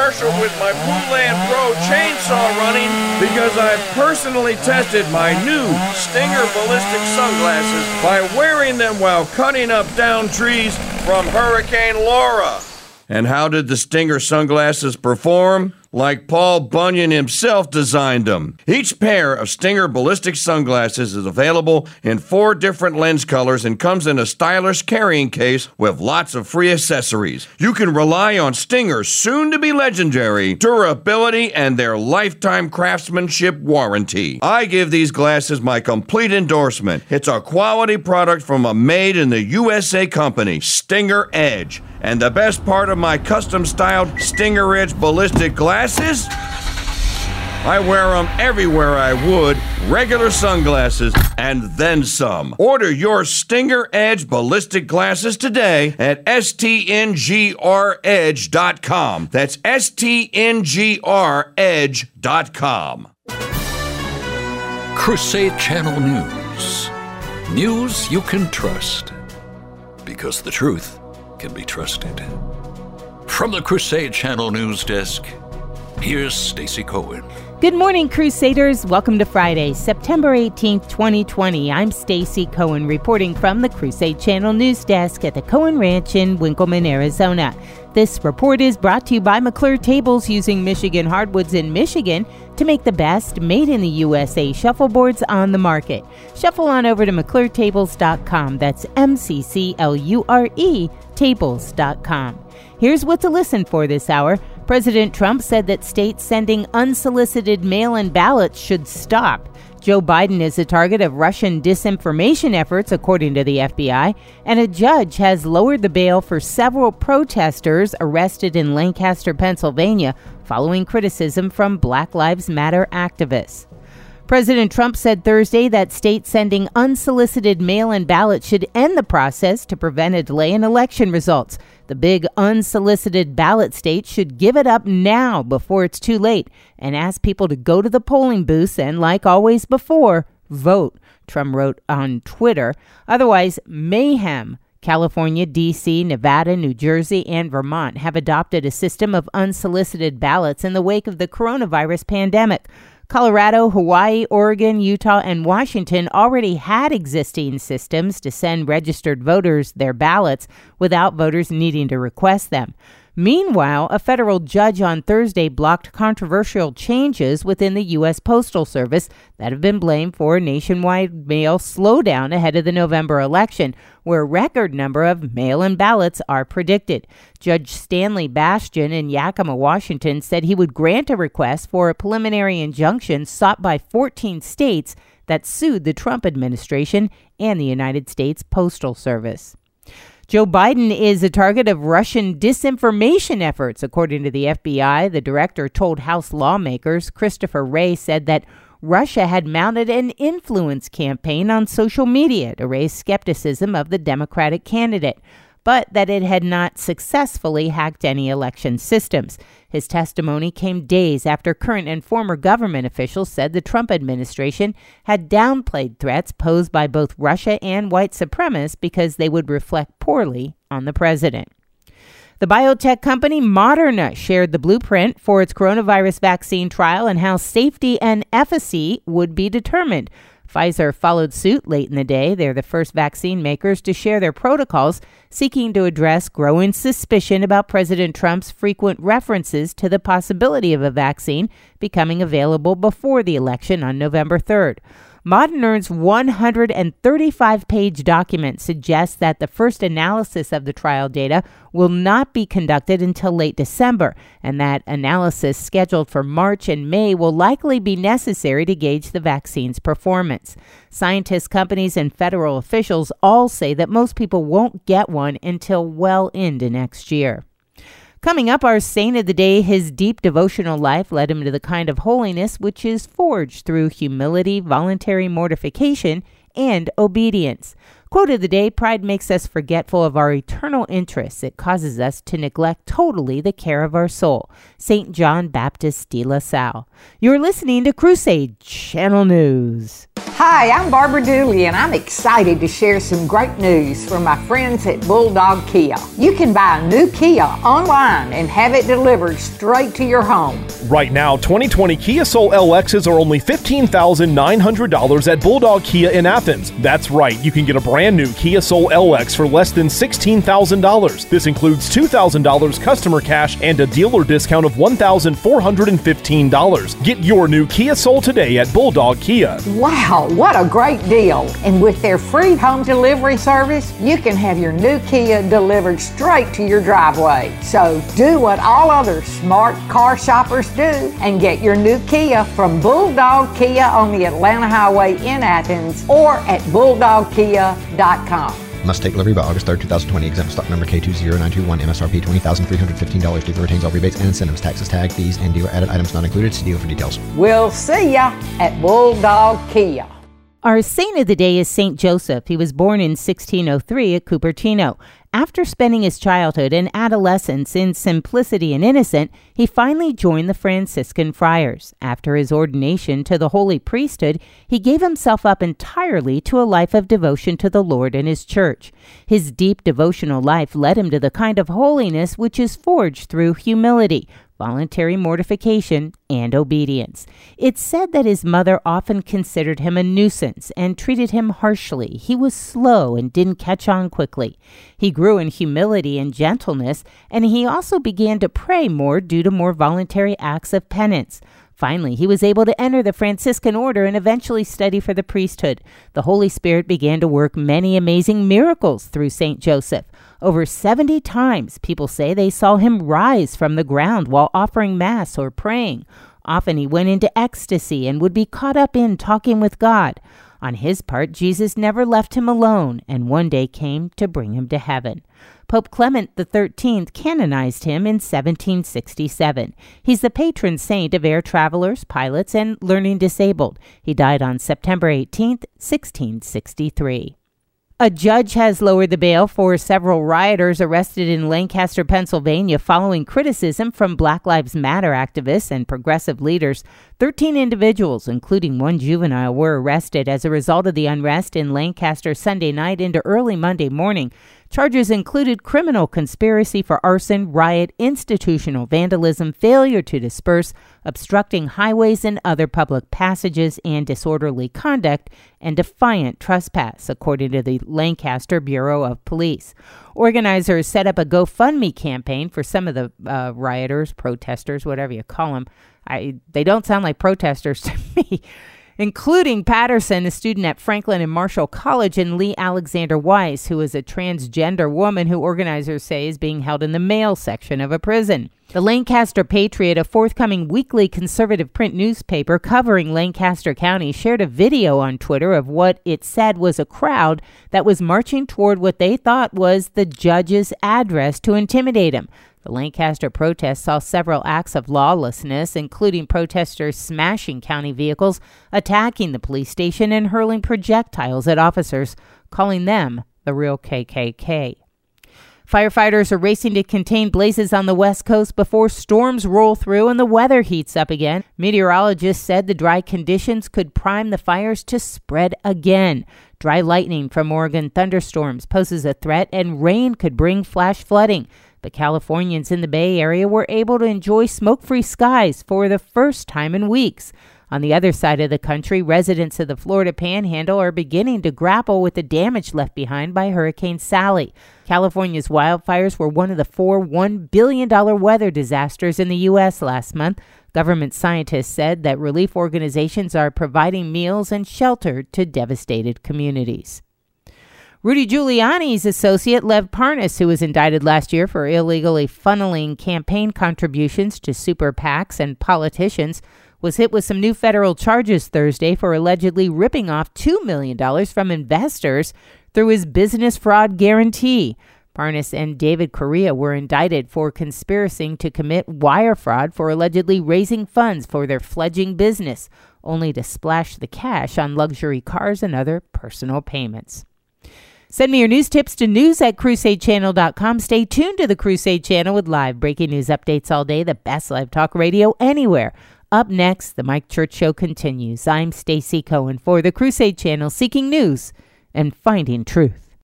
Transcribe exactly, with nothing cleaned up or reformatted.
commercial with my Booland Pro chainsaw running because I've personally tested my new Stinger ballistic sunglasses by wearing them while cutting up down trees from Hurricane Laura. And how did the Stinger sunglasses perform? Like Paul Bunyan himself designed them. Each pair of Stinger ballistic sunglasses is available in four different lens colors and comes in a stylish carrying case with lots of free accessories. You can rely on Stinger's soon-to-be legendary durability and their lifetime craftsmanship warranty. I give these glasses my complete endorsement. It's a quality product from a made-in-the-U S A company, Stinger Edge. And the best part of my custom-styled Stinger Edge ballistic glasses? I wear them everywhere I would, regular sunglasses, and then some. Order your Stinger Edge ballistic glasses today at S T N G R edge dot com. That's S T N G R edge dot com. Crusade Channel News. News you can trust. Because the truth can be trusted. From the Crusade Channel News Desk, here's Stacey Cohen. Good morning, Crusaders. Welcome to Friday, September eighteenth, twenty twenty. I'm Stacey Cohen reporting from the Crusade Channel News Desk at the Cohen Ranch in Winkleman, Arizona. This report is brought to you by McClure Tables, using Michigan hardwoods in Michigan to make the best made-in-the-U S A shuffleboards on the market. Shuffle on over to McClure Tables dot com. That's M C C L U R E tables dot com. Here's what to listen for this hour. President Trump said that states sending unsolicited mail-in ballots should stop. Joe Biden is a target of Russian disinformation efforts, according to the F B I, and a judge has lowered the bail for several protesters arrested in Lancaster, Pennsylvania, following criticism from Black Lives Matter activists. President Trump said Thursday that states sending unsolicited mail-in ballots should end the process to prevent a delay in election results. The big unsolicited ballot states should give it up now before it's too late and ask people to go to the polling booths and, like always before, vote, Trump wrote on Twitter. Otherwise, mayhem. California, D C, Nevada, New Jersey, and Vermont have adopted a system of unsolicited ballots in the wake of the coronavirus pandemic. Colorado, Hawaii, Oregon, Utah, and Washington already had existing systems to send registered voters their ballots without voters needing to request them. Meanwhile, a federal judge on Thursday blocked controversial changes within the U S Postal Service that have been blamed for a nationwide mail slowdown ahead of the November election, where a record number of mail-in ballots are predicted. Judge Stanley Bastian in Yakima, Washington, said he would grant a request for a preliminary injunction sought by fourteen states that sued the Trump administration and the United States Postal Service. Joe Biden is a target of Russian disinformation efforts, according to the F B I. The director told House lawmakers. Christopher Wray said that Russia had mounted an influence campaign on social media to raise skepticism of the Democratic candidate, but that it had not successfully hacked any election systems. His testimony came days after current and former government officials said the Trump administration had downplayed threats posed by both Russia and white supremacists because they would reflect poorly on the president. The biotech company Moderna shared the blueprint for its coronavirus vaccine trial and how safety and efficacy would be determined. Pfizer followed suit late in the day. They're the first vaccine makers to share their protocols, seeking to address growing suspicion about President Trump's frequent references to the possibility of a vaccine becoming available before the election on November third. Moderna's one hundred thirty-five page document suggests that the first analysis of the trial data will not be conducted until late December, and that analysis scheduled for March and May will likely be necessary to gauge the vaccine's performance. Scientists, companies, and federal officials all say that most people won't get one until well into next year. Coming up, our saint of the day, his deep devotional life led him to the kind of holiness which is forged through humility, voluntary mortification, and obedience. Quote of the day: pride makes us forgetful of our eternal interests. It causes us to neglect totally the care of our soul. Saint John Baptist de La Salle. You're listening to Crusade Channel News. Hi, I'm Barbara Dooley, and I'm excited to share some great news from my friends at Bulldog Kia. You can buy a new Kia online and have it delivered straight to your home. Right now, twenty twenty Kia Soul L Xs are only fifteen thousand nine hundred dollars at Bulldog Kia in Athens. That's right, you can get a brand new Kia Soul L X for less than sixteen thousand dollars. This includes two thousand dollars customer cash and a dealer discount of one thousand four hundred fifteen dollars. Get your new Kia Soul today at Bulldog Kia. Wow, what a great deal. And with their free home delivery service, you can have your new Kia delivered straight to your driveway. So do what all other smart car shoppers do and get your new Kia from Bulldog Kia on the Atlanta Highway in Athens or at bulldog kia dot com. Must take delivery by August third, twenty twenty. Exempt stock number K two zero nine two one. M S R P twenty thousand three hundred fifteen dollars. Dealer retains all rebates and incentives. Taxes, tag, fees, and dealer added items not included. See dealer for details. We'll see ya at Bulldog Kia. Our saint of the day is Saint Joseph. He was born in sixteen oh three at Cupertino. After spending his childhood and adolescence in simplicity and innocent, he finally joined the Franciscan friars. After his ordination to the holy priesthood, he gave himself up entirely to a life of devotion to the Lord and his church. His deep devotional life led him to the kind of holiness which is forged through humility, voluntary mortification, and obedience. It's said that his mother often considered him a nuisance and treated him harshly. He was slow and didn't catch on quickly. He grew in humility and gentleness, and he also began to pray more due to more voluntary acts of penance. Finally, he was able to enter the Franciscan order and eventually study for the priesthood. The Holy Spirit began to work many amazing miracles through Saint Joseph. Over seventy times, people say they saw him rise from the ground while offering Mass or praying. Often he went into ecstasy and would be caught up in talking with God. On his part, Jesus never left him alone and one day came to bring him to heaven. Pope Clement the thirteenth canonized him in seventeen sixty-seven. He's the patron saint of air travelers, pilots, and learning disabled. He died on September eighteenth, sixteen sixty-three. A judge has lowered the bail for several rioters arrested in Lancaster, Pennsylvania, following criticism from Black Lives Matter activists and progressive leaders. Thirteen individuals, including one juvenile, were arrested as a result of the unrest in Lancaster Sunday night into early Monday morning. Charges included criminal conspiracy for arson, riot, institutional vandalism, failure to disperse, obstructing highways and other public passages, and disorderly conduct, and defiant trespass, according to the Lancaster Bureau of Police. Organizers set up a GoFundMe campaign for some of the uh, rioters, protesters, whatever you call them. I, they don't sound like protesters to me. Including Patterson, a student at Franklin and Marshall College, and Lee Alexander Weiss, who is a transgender woman who organizers say is being held in the male section of a prison. The Lancaster Patriot, a forthcoming weekly conservative print newspaper covering Lancaster County, shared a video on Twitter of what it said was a crowd that was marching toward what they thought was the judge's address to intimidate him. The Lancaster protest saw several acts of lawlessness, including protesters smashing county vehicles, attacking the police station, and hurling projectiles at officers, calling them the real K K K. Firefighters are racing to contain blazes on the West Coast before storms roll through and the weather heats up again. Meteorologists said the dry conditions could prime the fires to spread again. Dry lightning from Oregon thunderstorms poses a threat, and rain could bring flash flooding. But Californians in the Bay Area were able to enjoy smoke-free skies for the first time in weeks. On the other side of the country, residents of the Florida Panhandle are beginning to grapple with the damage left behind by Hurricane Sally. California's wildfires were one of the four one billion dollars weather disasters in the U S last month. Government scientists said that relief organizations are providing meals and shelter to devastated communities. Rudy Giuliani's associate, Lev Parnas, who was indicted last year for illegally funneling campaign contributions to super PACs and politicians, was hit with some new federal charges Thursday for allegedly ripping off two million dollars from investors through his business fraud guarantee. Parnas and David Correa were indicted for conspiring to commit wire fraud for allegedly raising funds for their fledgling business, only to splash the cash on luxury cars and other personal payments. Send me your news tips to news at crusade channel dot com. Stay tuned to the Crusade Channel with live breaking news updates all day, the best live talk radio anywhere. Up next, the Mike Church Show continues. I'm Stacy Cohen for the Crusade Channel, seeking news and finding truth.